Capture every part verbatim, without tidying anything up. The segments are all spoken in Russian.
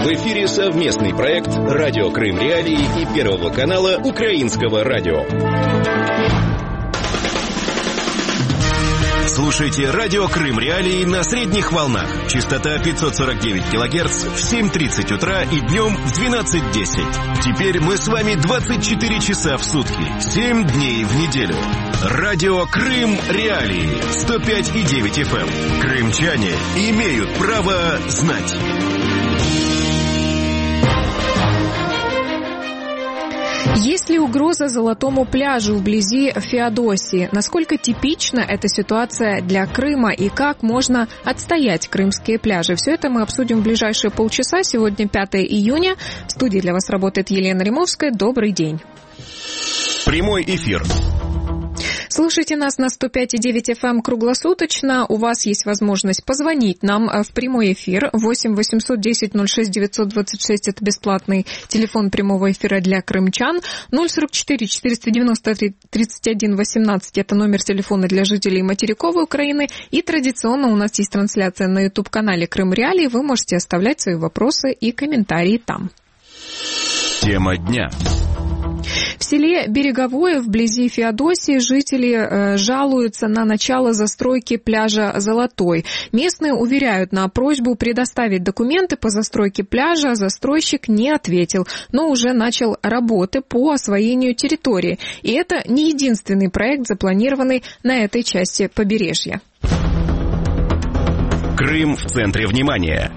В эфире совместный проект «Радио Крым Реалии» и Первого канала Украинского радио. Слушайте «Радио Крым Реалии» на средних волнах. Частота пятьсот сорок девять килогерц в семь тридцать утра и днем в двенадцать десять. Теперь мы с вами двадцать четыре часа в сутки, семь дней в неделю. «Радио Крым Реалии» сто пять и девять эф эм. Крымчане имеют право знать. Есть ли угроза Золотому пляжу вблизи Феодосии? Насколько типична эта ситуация для Крыма и как можно отстоять крымские пляжи? Все это мы обсудим в ближайшие полчаса. Сегодня пятое июня. В студии для вас работает Елена Римовская. Добрый день. Прямой эфир. Слушайте нас на сто пять и девять эф эм круглосуточно. У вас есть возможность позвонить нам в прямой эфир. восемь восемьсот десять ноль шесть девятьсот двадцать шесть – это бесплатный телефон прямого эфира для крымчан. ноль сорок четыре четыреста девяносто три тридцать один восемнадцать – это номер телефона для жителей материковой Украины. И традиционно у нас есть трансляция на YouTube-канале Крым Реалии. Вы можете оставлять свои вопросы и комментарии там. Тема дня. В селе Береговое вблизи Феодосии жители э, жалуются на начало застройки пляжа Золотой. Местные уверяют, на просьбу предоставить документы по застройке пляжа застройщик не ответил, но уже начал работы по освоению территории. И это не единственный проект, запланированный на этой части побережья. Крым в центре внимания.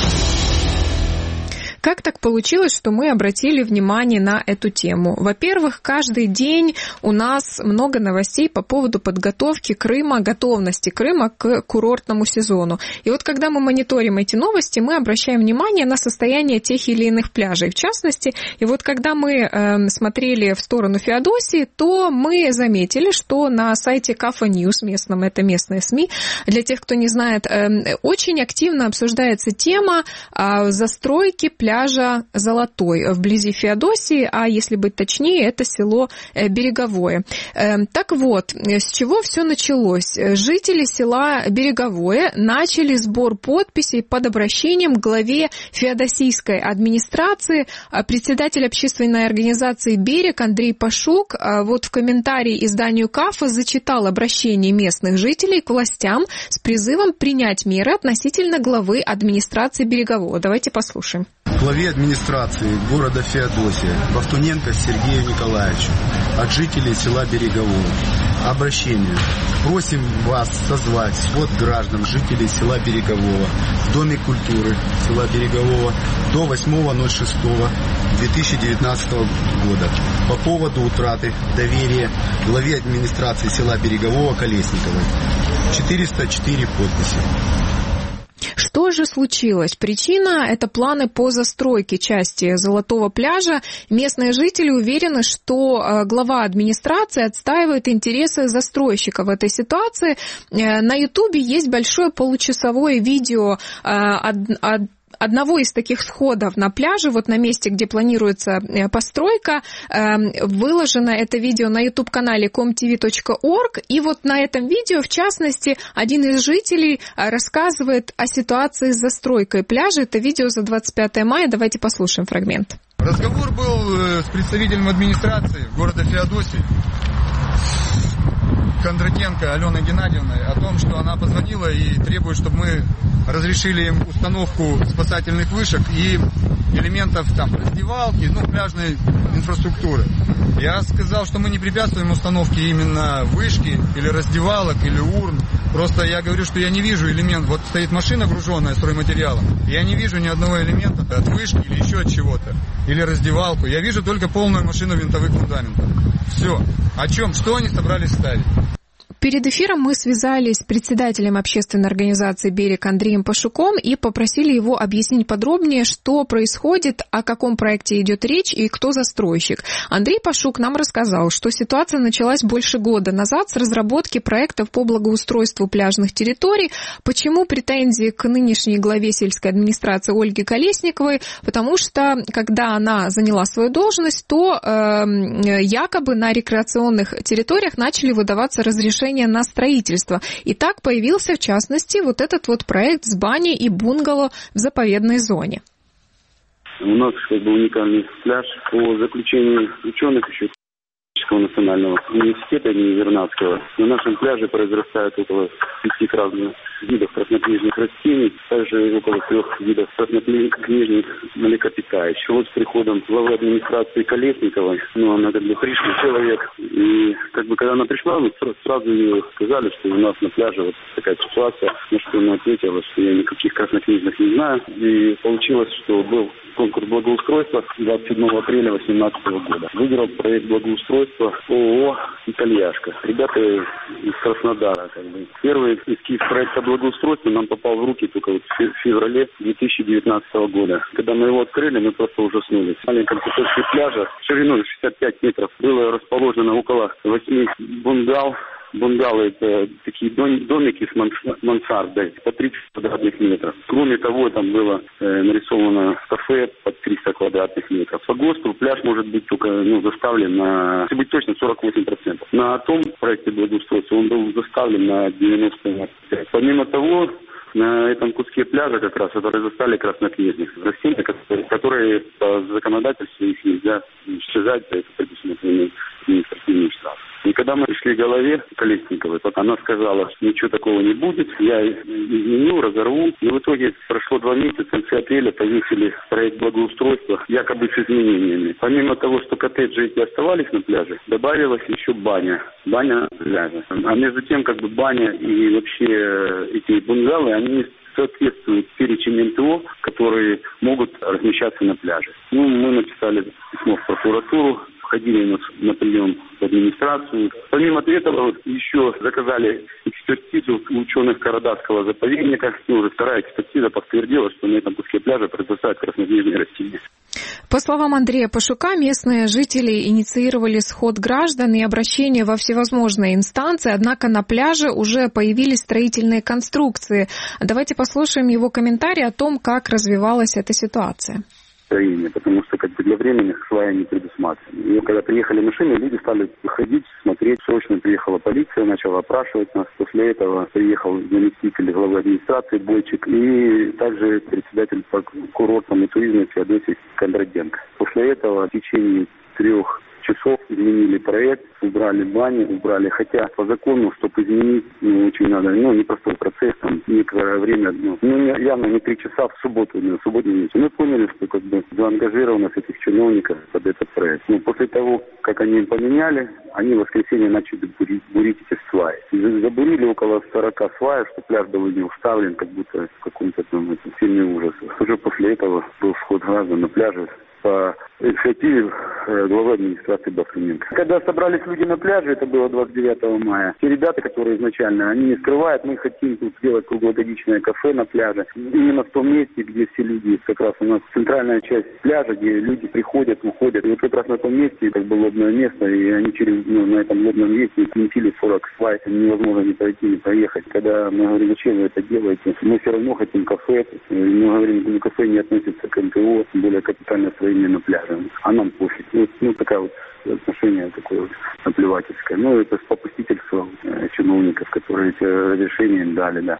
Как так получилось, что мы обратили внимание на эту тему? Во-первых, каждый день у нас много новостей по поводу подготовки Крыма, готовности Крыма к курортному сезону. И вот когда мы мониторим эти новости, мы обращаем внимание на состояние тех или иных пляжей. В частности, и вот когда мы э, смотрели в сторону Феодосии, то мы заметили, что на сайте Кафа Ньюс, местном, это местные СМИ, для тех, кто не знает, э, очень активно обсуждается тема э, застройки пляжа пляжа Золотой вблизи Феодосии, а если быть точнее, это село Береговое. Так вот, с чего все началось? Жители села Береговое начали сбор подписей под обращением к главе феодосийской администрации. Председатель общественной организации «Берег» Андрей Пашук вот в комментарии изданию КАФа зачитал обращение местных жителей к властям с призывом принять меры относительно главы администрации Берегового. Давайте послушаем. Главе администрации города Феодосия Бахтуненко Сергею Николаевичу от жителей села Берегового. Обращение. Просим вас созвать свод граждан, жителей села Берегового в Доме культуры села Берегового до восьмого ноль шестого две тысячи девятнадцатого года по поводу утраты доверия главе администрации села Берегового Колесниковой. четыреста четыре подписи. Что же случилось? Причина – это планы по застройке части Золотого пляжа. Местные жители уверены, что глава администрации отстаивает интересы застройщика в этой ситуации. На Ютубе есть большое получасовое видео от одного из таких сходов на пляже, вот на месте, где планируется постройка. Выложено это видео на YouTube-канале ком ти ви точка орг, и вот на этом видео, в частности, один из жителей рассказывает о ситуации с застройкой пляжа. Это видео за двадцать пятое мая, давайте послушаем фрагмент. Разговор был с представителем администрации города Феодосии, Кондратенко Аленой Геннадьевной, о том, что она позвонила и требует, чтобы мы разрешили им установку спасательных вышек и элементов там раздевалки, ну, пляжной инфраструктуры. Я сказал, что мы не препятствуем установке именно вышки или раздевалок, или урн. Просто я говорю, что я не вижу элемент. Вот стоит машина, груженная стройматериалом. Я не вижу ни одного элемента от вышки или еще от чего-то. Или раздевалку. Я вижу только полную машину винтовых фундаментов. Все. О чем? Что они собрались ставить? Перед эфиром мы связались с председателем общественной организации «Берег» Андреем Пашуком и попросили его объяснить подробнее, что происходит, о каком проекте идет речь и кто застройщик. Андрей Пашук нам рассказал, что ситуация началась больше года назад с разработки проектов по благоустройству пляжных территорий. Почему претензии к нынешней главе сельской администрации Ольге Колесниковой? Потому что, когда она заняла свою должность, то э, якобы на рекреационных территориях начали выдаваться разрешения на строительство. И так появился, в частности, вот этот вот проект с баней и бунгало в заповедной зоне. У нас как бы уникальный пляж. По заключению ученых еще национального университета имени Вернадского на нашем пляже произрастает около пяти разных видов краснокнижных растений, также около трех видов краснокнижных млекопитающих. Вот с приходом главы администрации Колесниковой, ну, она как бы пришла человек, и как бы когда она пришла, мы сразу ей сказали, что у нас на пляже вот такая ситуация, на что она ответила, что я никаких краснокнижных не знаю, и получилось, что был конкурс благоустройства двадцать седьмого апреля две тысячи восемнадцатого года. Выиграл проект благоустройства ООО «Итальяшка». Ребята из Краснодара. Как бы. Первый эскиз проекта благоустройства нам попал в руки только вот в феврале две тысячи девятнадцатого года. Когда мы его открыли, мы просто ужаснулись. В маленьком кусочке пляжа шириной шестьдесят пять метров было расположено около восьми бунгал. Бунгалы – это такие домики с мансардой по тридцать квадратных метров. Кроме того, там было э, нарисовано кафе под триста квадратных метров. По ГОСТу пляж может быть только ну, заставлен на, если быть точно, сорок восемь процентов. На том проекте благоустройства он был заставлен на девяносто процентов. Помимо того, на этом куске пляжа как раз произрастали краснокнижных растения, которые, которые по законодательству их нельзя исчезать, за это предусмотрено административный штраф. И когда мы пришли к голове Колесниковой, она сказала, что ничего такого не будет, я изменю, разорву. И в итоге прошло два месяца, в конце апреля повесили проект благоустройства, якобы с изменениями. Помимо того, что коттеджи эти оставались на пляже, добавилась еще баня. Баня на пляже. А между тем, как бы баня и вообще эти бунгалы, они соответствуют перечень эн тэ о, которые могут размещаться на пляже. Ну, мы написали письмо в прокуратуру, ходили нас на прием в администрацию. Помимо этого, еще заказали экспертизу у ученых Карадасского заповедника. И уже вторая экспертиза подтвердила, что на этом куске пляжа произрастают краснокнижные растения. По словам Андрея Пашука, местные жители инициировали сход граждан и обращение во всевозможные инстанции, однако на пляже уже появились строительные конструкции. Давайте послушаем его комментарий о том, как развивалась эта ситуация. Потому что как бы для временных свая не предусматривали. И когда приехали машины, люди стали выходить, смотреть. Срочно приехала полиция, начала опрашивать нас. После этого приехал заместитель главы администрации Бойчик и также председатель по курортам и туризму Феодосий Кондратенко. После этого в течение трех часов изменили проект, убрали бани, убрали, хотя по закону, чтобы изменить, ну, очень надо, ну, непростой процесс, там, некоторое время, ну, ну, явно не три часа в субботу, не в субботний вечер. Мы поняли, что, как бы, заангажированность этих чиновников под этот проект. Ну, после того, как они им поменяли, они в воскресенье начали бурить, бурить эти сваи. Забурили около сорока сваев, что пляж был не уставлен, как будто в каком-то там фильме ужаса. Уже после этого был сход граждан на пляже по инициативе главы администрации Бахтиненко. Когда собрались люди на пляже, это было двадцать девятого мая, те ребята, которые изначально, они не скрывают, мы хотим тут сделать круглогодичное кафе на пляже. Именно в том месте, где все люди, как раз у нас центральная часть пляжа, где люди приходят, уходят. И вот как раз на том месте, как бы лобное место, и они через, ну, на этом лобном месте сместили сорок свай, невозможно ни пройти, ни проехать. Когда мы говорим, зачем вы это делаете, мы все равно хотим кафе. Мы говорим, что кафе не относится к эн тэ о, тем более капитальное строение на пляже. А нам пофиг. Вот, ну, такая вот отношение такое вот наплевательское. Ну, это попустительство э, чиновников, которые эти решения им дали, да.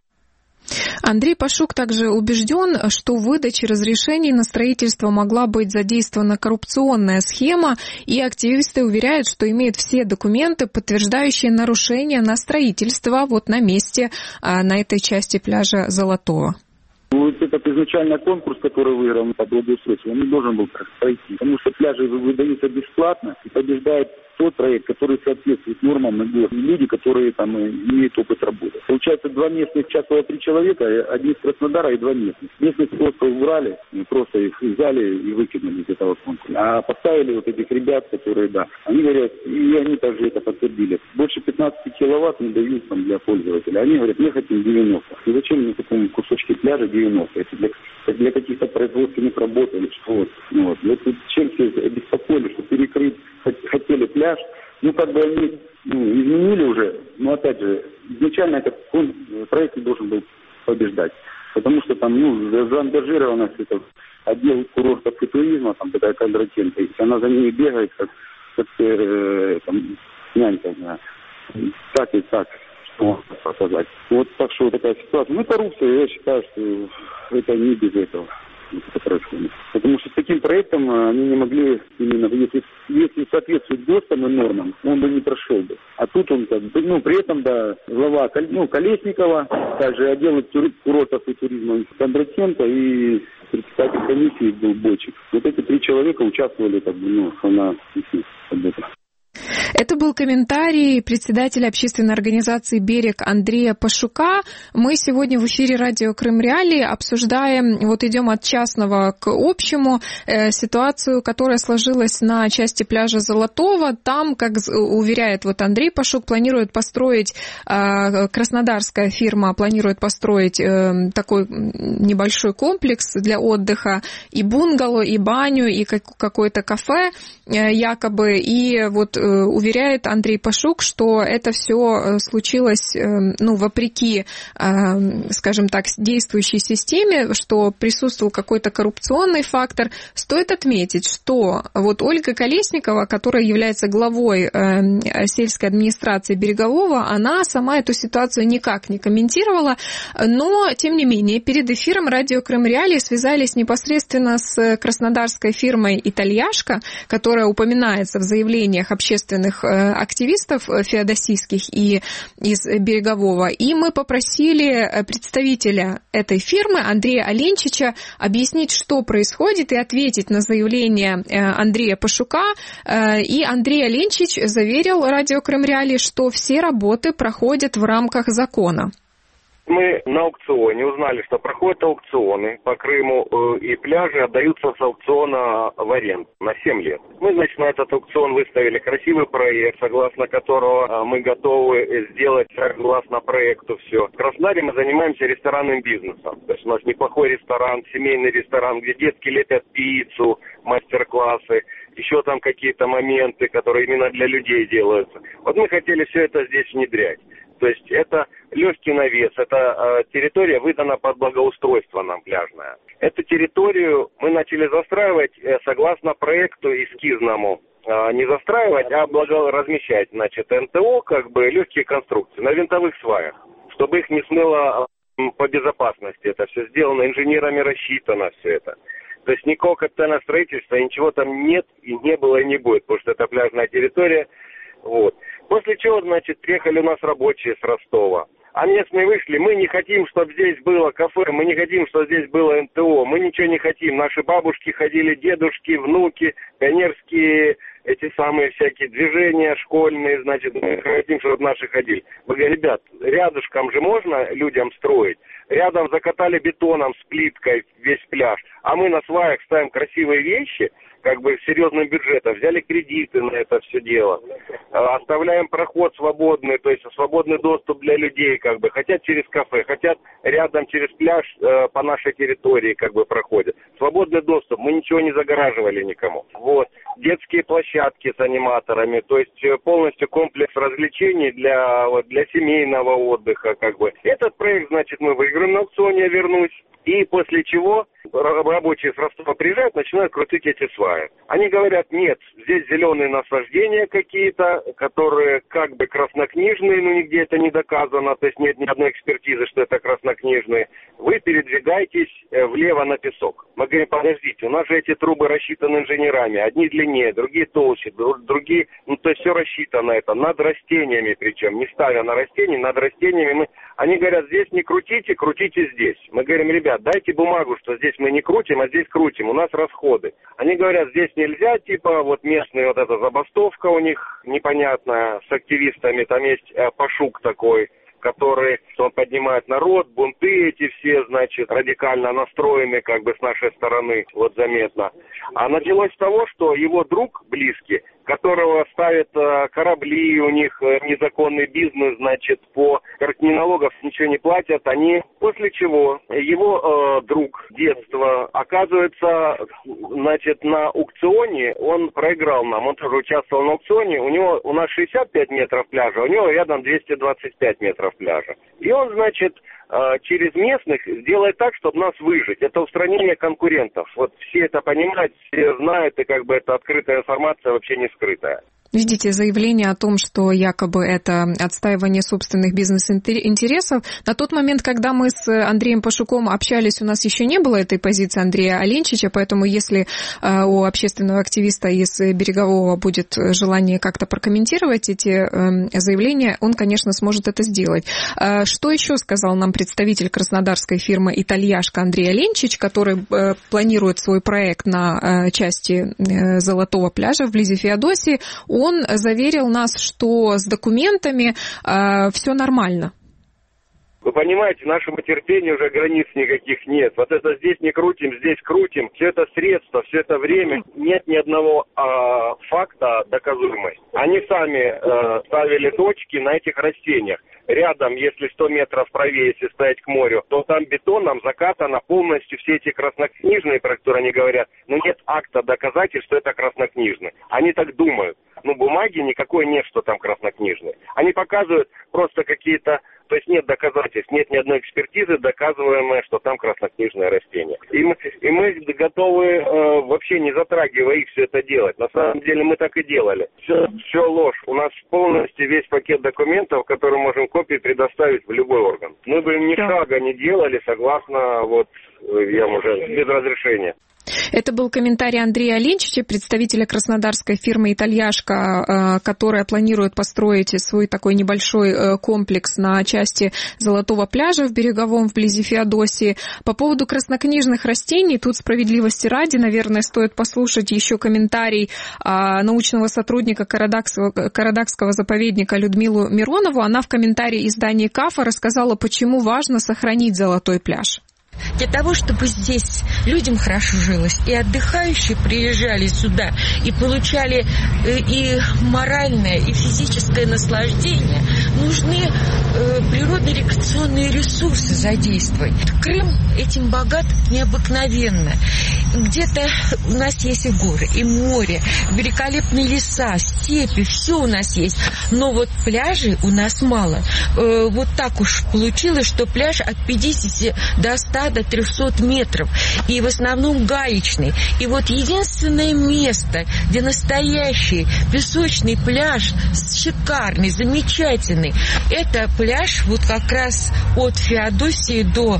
Андрей Пашук также убежден, что в выдаче разрешений на строительство могла быть задействована коррупционная схема, и активисты уверяют, что имеют все документы, подтверждающие нарушения на строительство вот на месте, на этой части пляжа Золотого. Вот этот изначально конкурс, который выиграл по благоустройству, он не должен был пройти, потому что пляжи выдаются бесплатно, и побеждает тот проект, который соответствует нормам и ГОСТ. Люди, которые там имеют опыт работы. Получается, два местных участвовало три человека, один из Краснодара и два местных. Местных просто убрали, просто их взяли и выкинули из этого конкурса. А поставили вот этих ребят, которые, да, они говорят, и они также это подтвердили. Больше пятнадцать киловатт не дают там для пользователя. Они говорят, мы хотим девяносто. И зачем на таком кусочке пляжа девяносто? Это для, для каких-то производственных работ или что? Вот. Вот. Вот чем все беспокоили, что перекрыть хотели пляж, ну, как бы они ну, изменили уже, но, опять же, изначально этот проект не должен был побеждать, потому что там, ну, заангажированность, это отдел курортов и туризма, там такая Кондратенко, она за ними бегает, как, как э, там, нянька, да, так и так, что можно показать. Вот так что такая ситуация. Ну, коррупция, я считаю, что это не без этого. это прошло. Потому что с таким проектом они не могли, именно если, если соответствует ГОСТам и нормам, он бы не прошел бы. А тут он, как бы, ну, при этом, да, глава ну, Колесникова, также отдел курортов и туризма Кондратенко и председатель комиссии был Бочек. Вот эти три человека участвовали, как бы, ну, на работе. Это был комментарий председателя общественной организации «Берег» Андрея Пашука. Мы сегодня в эфире радио Крым Реалии обсуждаем, вот идем от частного к общему, э, ситуацию, которая сложилась на части пляжа Золотого. Там, как уверяет вот Андрей Пашук, планирует построить, э, краснодарская фирма планирует построить э, такой небольшой комплекс для отдыха, и бунгало, и баню, и как, какое-то кафе э, якобы, и вот уверяет Андрей Пашук, что это все случилось, ну, вопреки, скажем так, действующей системе, что присутствовал какой-то коррупционный фактор. Стоит отметить, что вот Ольга Колесникова, которая является главой сельской администрации Берегового, она сама эту ситуацию никак не комментировала, но, тем не менее, перед эфиром радио Крым Реалии связались непосредственно с краснодарской фирмой «Итальяшка», которая упоминается в заявлениях общественных активистов феодосийских и из Берегового. И мы попросили представителя этой фирмы Андрея Оленчича объяснить, что происходит, и ответить на заявление Андрея Пашука. И Андрей Оленчич заверил радио Крым Реалии, что все работы проходят в рамках закона. Мы на аукционе узнали, что проходят аукционы по Крыму, и пляжи отдаются с аукциона в аренду на семь лет. Мы, значит, на этот аукцион выставили красивый проект, согласно которого мы готовы сделать согласно проекту все. В Краснодаре мы занимаемся ресторанным бизнесом. То есть у нас неплохой ресторан, семейный ресторан, где детки лепят пиццу, мастер-классы, еще там какие-то моменты, которые именно для людей делаются. Вот мы хотели все это здесь внедрять. То есть это легкий навес, это э, территория выдана под благоустройство нам пляжная. Эту территорию мы начали застраивать э, согласно проекту эскизному. Э, не застраивать, а благо размещать, значит, эн тэ о, как бы легкие конструкции на винтовых сваях, чтобы их не смыло э, по безопасности. Это все сделано, инженерами рассчитано все это. То есть никакого капитального строительства, ничего там нет и не было и не будет, потому что это пляжная территория. Вот. После чего, значит, приехали у нас рабочие с Ростова. А местные вышли, мы не хотим, чтобы здесь было кафе, мы не хотим, чтобы здесь было эн тэ о, мы ничего не хотим. Наши бабушки ходили, дедушки, внуки, пионерские, эти самые всякие движения школьные, значит, мы хотим, чтобы наши ходили. Мы говорим, ребят, рядышком же можно людям строить. Рядом закатали бетоном с плиткой весь пляж, а мы на сваях ставим красивые вещи, как бы серьезным бюджетом, взяли кредиты на это все дело, оставляем проход свободный, то есть свободный доступ для людей, как бы, хотят через кафе, хотят рядом через пляж э, по нашей территории, как бы, проходят. Свободный доступ, мы ничего не загораживали никому. Вот, детские площадки с аниматорами, то есть полностью комплекс развлечений для, вот, для семейного отдыха, как бы. Этот проект, значит, мы выиграем на аукционе, я вернусь. И после чего рабочие с Ростова приезжают, начинают крутить эти сваи. Они говорят, нет, здесь зеленые насаждения какие-то, которые как бы краснокнижные, но нигде это не доказано, то есть нет ни одной экспертизы, что это краснокнижные. Вы передвигаетесь влево на песок. Мы говорим, подождите, у нас же эти трубы рассчитаны инженерами, одни длиннее, другие толще, другие, ну то есть все рассчитано это, над растениями причем, не ставя на растения, над растениями мы... Они говорят, здесь не крутите, крутите здесь. Мы говорим, ребят, дайте бумагу, что здесь мы не крутим, а здесь крутим, у нас расходы. Они говорят, здесь нельзя, типа, вот местная вот эта забастовка у них непонятная с активистами, там есть э, Пашук такой, который, он поднимает народ, бунты эти все, значит, радикально настроены, как бы, с нашей стороны, вот заметно. А началось с того, что его друг близкий, которого ставят э, корабли, у них э, незаконный бизнес, значит, по ни налогов ничего не платят, они, после чего его э, друг детства, оказывается, значит, на аукционе, он проиграл нам, он тоже участвовал на аукционе, у него, у нас шестьдесят пять метров пляжа, у него рядом двести двадцать пять метров пляжа. И он, значит, через местных сделает так, чтобы нас выжить. Это устранение конкурентов. Вот все это понимают, все знают, и как бы это открытая информация, вообще не скрытая. Видите, заявление о том, что якобы это отстаивание собственных бизнес-интересов. На тот момент, когда мы с Андреем Пашуком общались, у нас еще не было этой позиции Андрея Оленчича, поэтому если у общественного активиста из Берегового будет желание как-то прокомментировать эти заявления, он, конечно, сможет это сделать. Что еще сказал нам представитель краснодарской фирмы «Итальяшка» Андрей Оленчич, который планирует свой проект на части Золотого пляжа вблизи Феодосии? Он заверил нас, что с документами э, все нормально. Вы понимаете, нашему терпению уже границ никаких нет. Вот это здесь не крутим, здесь крутим. Все это средства, все это время. Нет ни одного э, факта доказуемой. Они сами э, ставили точки на этих растениях. Рядом, если сто метров правее, если стоять к морю, то там бетоном закатано полностью все эти краснокнижные, про которые они говорят, но нет акта доказательств, что это краснокнижные. Они так думают. Ну, бумаги никакой нет, что там краснокнижные. Они показывают просто какие-то, то есть нет доказательств, нет ни одной экспертизы, доказываемой, что там краснокнижное растение. И мы, и мы готовы э, вообще не затрагивая их все это делать. На самом деле мы так и делали. Все, все ложь. У нас полностью весь пакет документов, который можем копии предоставить в любой орган. Мы бы им ни шага не делали, согласно, вот, я уже, без разрешения. Это был комментарий Андрея Оленчича, представителя краснодарской фирмы «Итальяшка», которая планирует построить свой такой небольшой комплекс на части Золотого пляжа в Береговом, вблизи Феодосии. По поводу краснокнижных растений, тут справедливости ради, наверное, стоит послушать еще комментарий научного сотрудника Карадакского, Карадакского заповедника Людмилу Миронову. Она в комментарии изданию КАФа рассказала, почему важно сохранить Золотой пляж. Для того, чтобы здесь людям хорошо жилось, и отдыхающие приезжали сюда и получали и моральное, и физическое наслаждение, нужны природные рекреационные ресурсы задействовать. Крым этим богат необыкновенно. Где-то у нас есть и горы, и море, великолепные леса, степи, все у нас есть. Но вот пляжей у нас мало. Вот так уж получилось, что пляж от пятидесяти до ста до трехсот метров, и в основном гаечный. И вот единственное место, где настоящий песочный пляж, шикарный, замечательный, это пляж вот как раз от Феодосии до,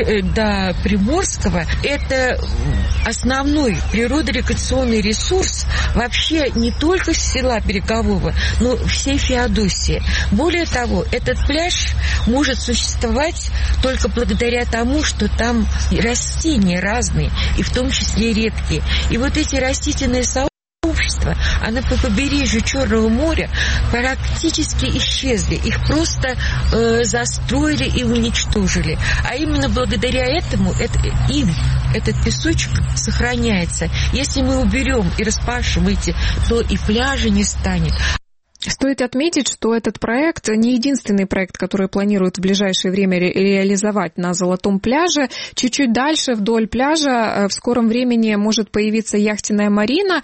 до Приморского. Это основной природорекреационный ресурс вообще не только села Берегового, но всей Феодосии. Более того, этот пляж может существовать только благодаря тому, что там растения разные, и в том числе редкие. И вот эти растительные сообщества, они по побережью Черного моря практически исчезли. Их просто э, застроили и уничтожили. А именно благодаря этому это, им этот песочек сохраняется. Если мы уберем и распашем эти, то и пляжа не станет. Стоит отметить, что этот проект не единственный проект, который планируют в ближайшее время ре- реализовать на Золотом пляже. Чуть-чуть дальше вдоль пляжа в скором времени может появиться яхтенная марина.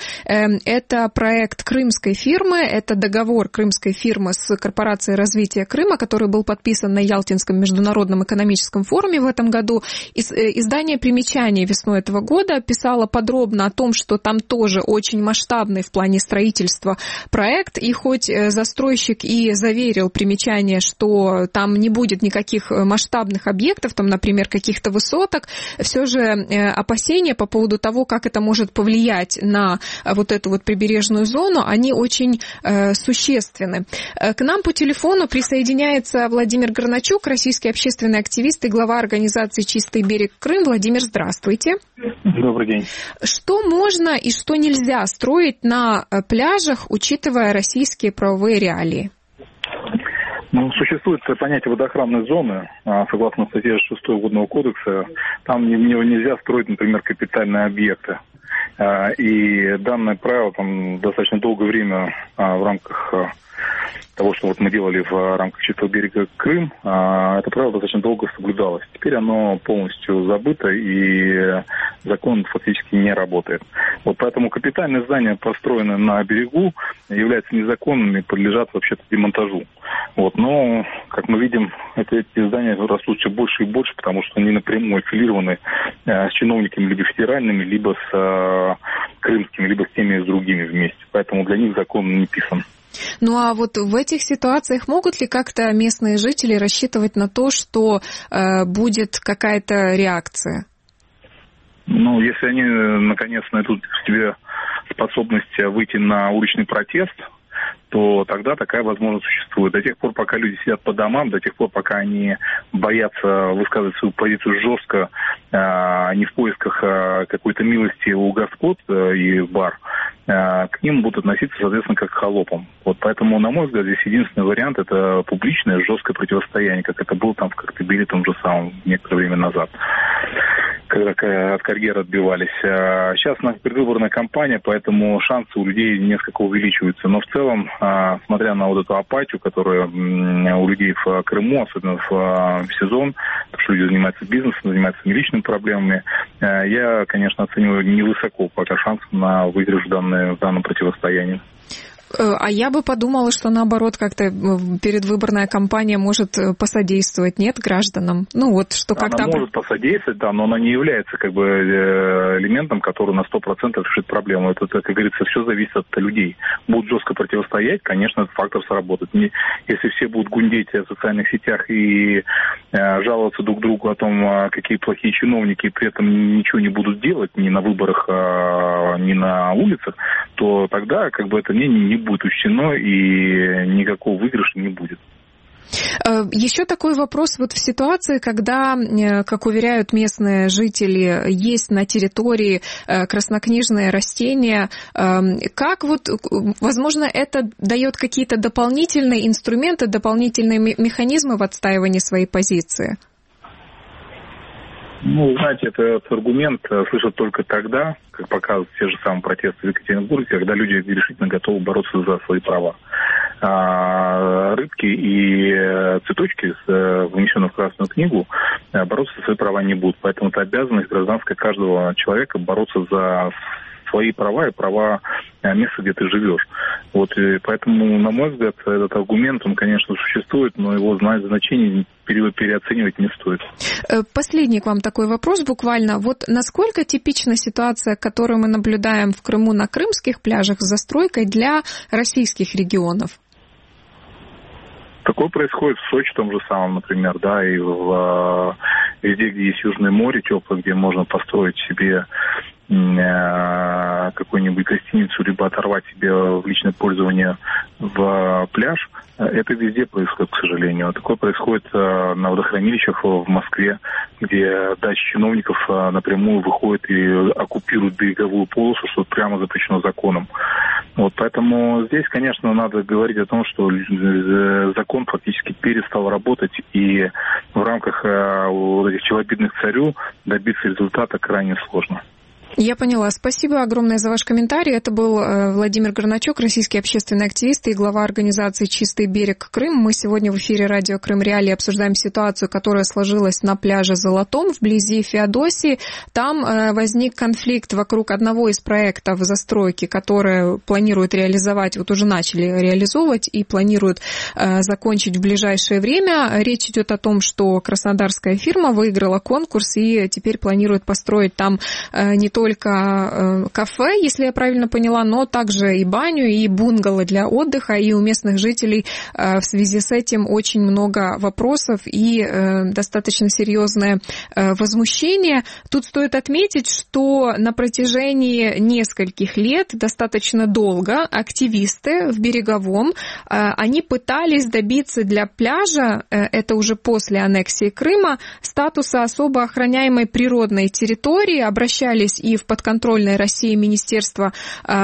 Это проект крымской фирмы, это договор крымской фирмы с Корпорацией развития Крыма, который был подписан на Ялтинском международном экономическом форуме в этом году. Издание «Примечание» весной этого года писало подробно о том, что там тоже очень масштабный в плане строительства проект, и хоть застройщик и заверил Примечание, что там не будет никаких масштабных объектов, там, например, каких-то высоток, все же опасения по поводу того, как это может повлиять на вот эту вот прибережную зону, они очень э, существенны. К нам по телефону присоединяется Владимир Горначук, российский общественный активист и глава организации «Чистый берег Крым». Владимир, здравствуйте. Добрый день. Что можно и что нельзя строить на пляжах, учитывая российские правовые реалии? Ну, существует понятие водоохранной зоны, согласно статье шестой Водного кодекса. Там в него нельзя строить, например, капитальные объекты. И данное правило там достаточно долгое время в рамках того, что вот мы делали в рамках «Чистого берега Крым», это правило достаточно долго соблюдалось. Теперь оно полностью забыто, и закон фактически не работает. Вот поэтому капитальные здания, построенные на берегу, являются незаконными, подлежат вообще-то демонтажу. Вот, но, как мы видим, это, эти здания растут все больше и больше, потому что они напрямую аффилированы э, с чиновниками либо федеральными, либо с э, крымскими, либо с теми и с другими вместе. Поэтому для них закон не писан. Ну а вот в этих ситуациях могут ли как-то местные жители рассчитывать на то, что э, будет какая-то реакция? Ну, если они, наконец, найдут в себе способность выйти на уличный протест, то тогда такая возможность существует. До тех пор, пока люди сидят по домам, до тех пор, пока они боятся высказывать свою позицию жестко, а не в поисках какой-то милости у господ и бар, к ним будут относиться, соответственно, как к холопам. Вот поэтому, на мой взгляд, здесь единственный вариант – это публичное жесткое противостояние, как это было там в Коктебеле том же самом некоторое время назад, когда от карьеры отбивались. Сейчас у нас предвыборная кампания, поэтому шансы у людей несколько увеличиваются. Но в целом, смотря на вот эту апатию, которая у людей в Крыму, особенно в сезон, потому что люди занимаются бизнесом, занимаются не личными проблемами, я, конечно, оцениваю невысоко пока шанс на выигрыш в, данное, в данном противостоянии. А я бы подумала, что наоборот, как-то предвыборная кампания может посодействовать, нет, гражданам? Ну вот, что как-то... Она может посодействовать, да, но она не является как бы элементом, который на сто процентов решит проблему. Это, как говорится, все зависит от людей. Будут жестко противостоять, конечно, этот фактор сработает. Не, если все будут гундеть в социальных сетях и э, жаловаться друг другу о том, какие плохие чиновники, и при этом ничего не будут делать ни на выборах, э, ни на улицах, то тогда как бы это мнение не будет учтено и никакого выигрыша не будет. Еще такой вопрос. Вот в ситуации, когда, как уверяют местные жители, есть на территории краснокнижные растения, как вот, возможно, это дает какие-то дополнительные инструменты, дополнительные механизмы в отстаивании своей позиции? Ну, знаете, этот аргумент слышат только тогда, как показывают те же самые протесты в Екатеринбурге, когда люди решительно готовы бороться за свои права. А рыбки и цветочки, внесенные в Красную книгу, бороться за свои права не будут. Поэтому это обязанность гражданская каждого человека бороться за свои права и права места, где ты живешь. Вот, и поэтому, на мой взгляд, этот аргумент, он, конечно, существует, но его значение переоценивать не стоит. Последний к вам такой вопрос буквально. Вот насколько типична ситуация, которую мы наблюдаем в Крыму на крымских пляжах с застройкой для российских регионов? Такое происходит в Сочи том же самом, например, да, и в, везде, где есть Южное море теплое, где можно построить себе какую-нибудь гостиницу, либо оторвать себе в личное пользование в пляж, это везде происходит, к сожалению. Такое происходит на водохранилищах в Москве, где дачи чиновников напрямую выходят и оккупируют береговую полосу, что прямо запрещено законом. Вот, поэтому здесь, конечно, надо говорить о том, что закон фактически перестал работать, и в рамках вот этих челобитных царю добиться результата крайне сложно. Я поняла. Спасибо огромное за ваш комментарий. Это был Владимир Горначок, российский общественный активист и глава организации «Чистый берег Крым». Мы сегодня в эфире радио «Крым Реалии» обсуждаем ситуацию, которая сложилась на пляже Золотом вблизи Феодосии. Там возник конфликт вокруг одного из проектов застройки, которые планируют реализовать, вот уже начали реализовывать и планируют закончить в ближайшее время. Речь идет о том, что краснодарская фирма выиграла конкурс и теперь планирует построить там не только только кафе, если я правильно поняла, но также и баню, и бунгало для отдыха, и у местных жителей в связи с этим очень много вопросов и достаточно серьезное возмущение. Тут стоит отметить, что на протяжении нескольких лет, достаточно долго, активисты в Береговом, они пытались добиться для пляжа, это уже после аннексии Крыма, статуса особо охраняемой природной территории, обращались и в подконтрольное России Министерство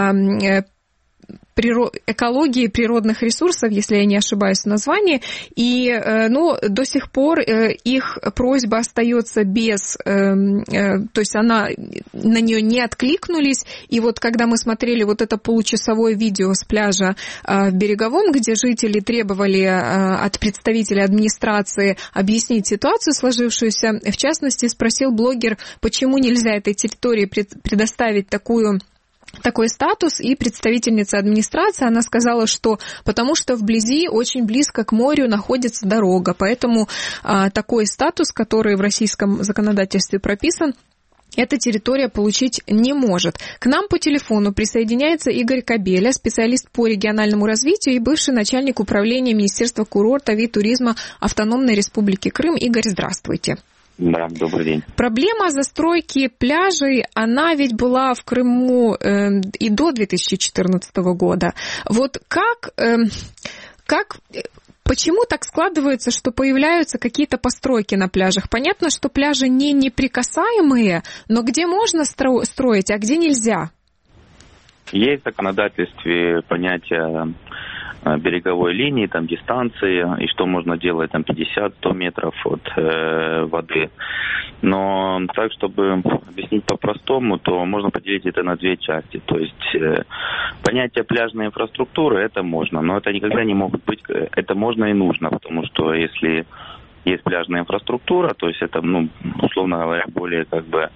экологии и природных ресурсов, если я не ошибаюсь в названии, и ну, до сих пор их просьба остается без, то есть она, на нее не откликнулись, и вот когда мы смотрели вот это получасовое видео с пляжа в Береговом, где жители требовали от представителя администрации объяснить ситуацию сложившуюся, в частности, спросил блогер, почему нельзя этой территории предоставить такую такой статус, и представительница администрации, она сказала, что потому что вблизи, очень близко к морю находится дорога, поэтому а, такой статус, который в российском законодательстве прописан, эта территория получить не может. К нам по телефону присоединяется Игорь Кобеля, специалист по региональному развитию и бывший начальник управления Министерства курортов и туризма Автономной Республики Крым. Игорь, здравствуйте. Да, добрый день. Проблема застройки пляжей, она ведь была в Крыму э, и до две тысячи четырнадцатого года. Вот как, э, как, почему так складывается, что появляются какие-то постройки на пляжах? Понятно, что пляжи не неприкасаемые, но где можно стро- строить, а где нельзя? Есть в законодательстве понятие береговой линии, там дистанции, и что можно делать там пятьдесят-сто метров от э, воды. Но так, чтобы объяснить по-простому, то можно поделить это на две части. То есть э, понятие пляжной инфраструктуры, это можно, но это никогда не могут быть, это можно и нужно, потому что если есть пляжная инфраструктура, то есть это, ну, условно говоря, более как бы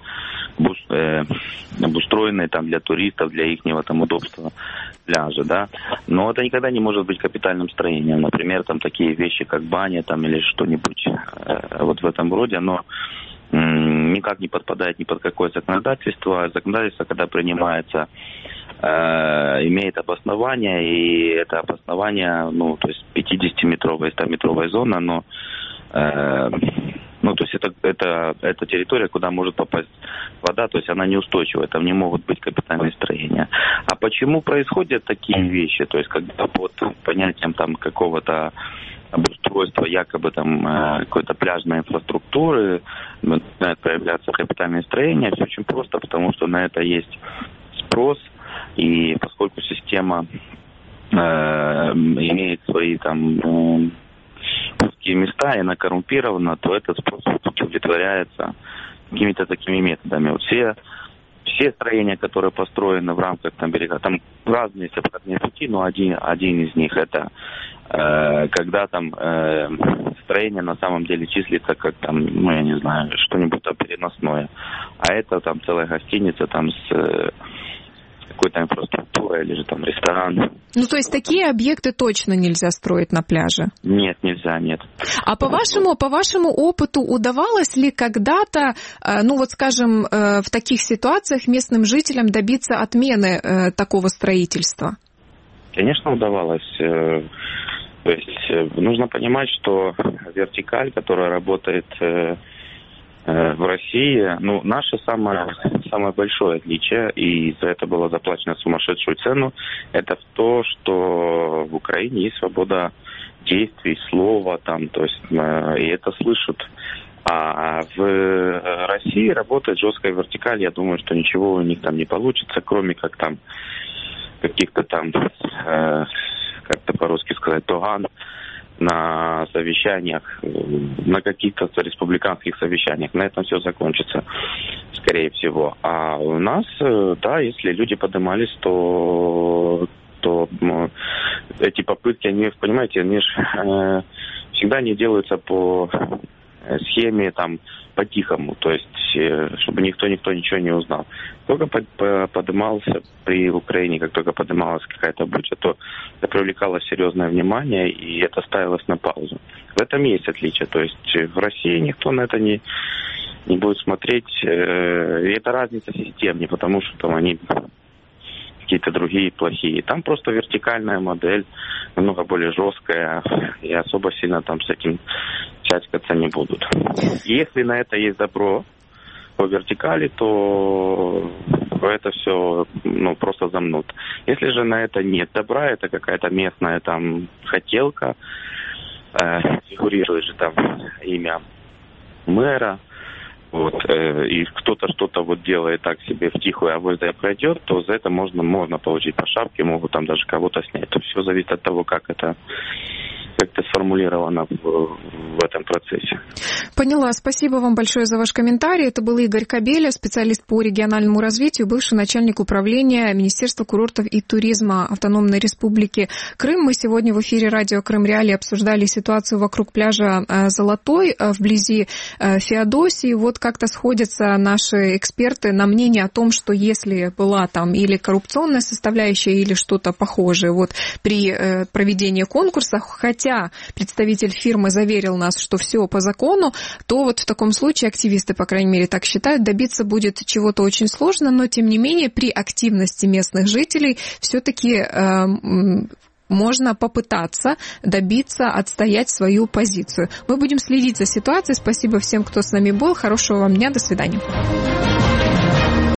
обустроенные там для туристов, для ихнего там удобства пляжа, да, но это никогда не может быть капитальным строением. Например, там такие вещи, как баня там или что-нибудь э, вот в этом роде, оно э, никак не подпадает ни под какое законодательство. Законодательство, когда принимается, э, имеет обоснование, и это обоснование, ну, то есть пятидесятиметровая, стометровая зона, но э, ну, то есть это, это, это территория, куда может попасть вода, то есть она неустойчивая, там не могут быть капитальные строения. А почему происходят такие вещи? То есть когда под понятием там какого-то обустройства якобы там какой-то пляжной инфраструктуры начинают проявляться капитальные строения, все очень просто, потому что на это есть спрос, и поскольку система э, имеет свои там... Э, узкие места, и она коррумпирована, то этот спрос удовлетворяется какими-то такими методами. Вот все, все строения, которые построены в рамках там берега, там разные сепаратные пути, но один, один из них это э, когда там э, строение на самом деле числится как там, ну я не знаю, что-нибудь там переносное. А это там целая гостиница там с э, какой-то инфраструктурой или же там ресторан. Ну, то есть такие объекты точно нельзя строить на пляже? Нет, нельзя, нет. А по вашему, по вашему опыту удавалось ли когда-то, ну вот скажем, в таких ситуациях местным жителям добиться отмены такого строительства? Конечно, удавалось. То есть нужно понимать, что вертикаль, которая работает в России, ну, наше самое, самое большое отличие, и за это было заплачено сумасшедшую цену, это в то, что в Украине есть свобода действий, слова, там, то есть, и это слышат. А в России работает жесткая вертикаль, я думаю, что ничего у них там не получится, кроме как там каких-то там, э, как-то по-русски сказать, тоган, на совещаниях, на каких-то республиканских совещаниях. На этом все закончится, скорее всего. А у нас, да, если люди поднимались, то, то эти попытки, они, понимаете, они же э, всегда не делаются по схеме, там, по-тихому, то есть, чтобы никто-никто ничего не узнал. Только поднимался при Украине, как только поднималась какая-то буча, то это привлекало серьезное внимание, и это ставилось на паузу. В этом есть отличие, то есть в России никто на это не, не будет смотреть, и это разница систем, не потому что там они какие-то другие плохие. Там просто вертикальная модель, намного более жесткая, и особо сильно там с этим чачкаться не будут. Если на это есть добро по вертикали, то это все, ну, просто замнут. Если же на это нет добра, это какая-то местная там хотелка, э, фигурирует же там имя мэра, вот, э, и кто-то что-то вот делает так себе втихую, а вот это пройдет, то за это можно, можно получить по шапке, могут там даже кого-то снять. То все зависит от того, как это как-то сформулировано в, в этом процессе. Поняла. Спасибо вам большое за ваш комментарий. Это был Игорь Кобеля, специалист по региональному развитию, бывший начальник управления Министерства курортов и туризма Автономной Республики Крым. Мы сегодня в эфире радио Крым Реалии обсуждали ситуацию вокруг пляжа Золотой вблизи Феодосии. Вот как-то сходятся наши эксперты на мнение о том, что если была там или коррупционная составляющая, или что-то похожее вот при проведении конкурса, хотя хотя представитель фирмы заверил нас, что все по закону, то вот в таком случае активисты, по крайней мере, так считают, добиться будет чего-то очень сложно, но тем не менее при активности местных жителей все-таки э, можно попытаться добиться, отстоять свою позицию. Мы будем следить за ситуацией. Спасибо всем, кто с нами был. Хорошего вам дня. До свидания.